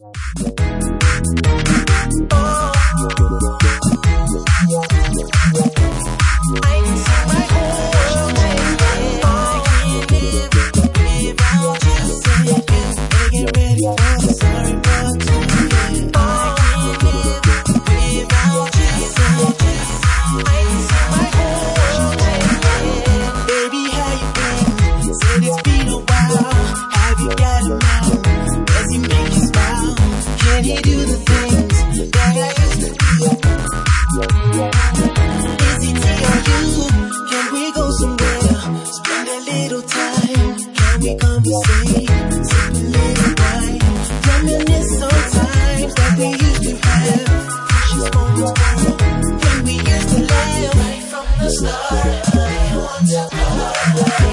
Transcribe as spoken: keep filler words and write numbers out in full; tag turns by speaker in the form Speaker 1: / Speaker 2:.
Speaker 1: When we used to laugh right from the start, I want to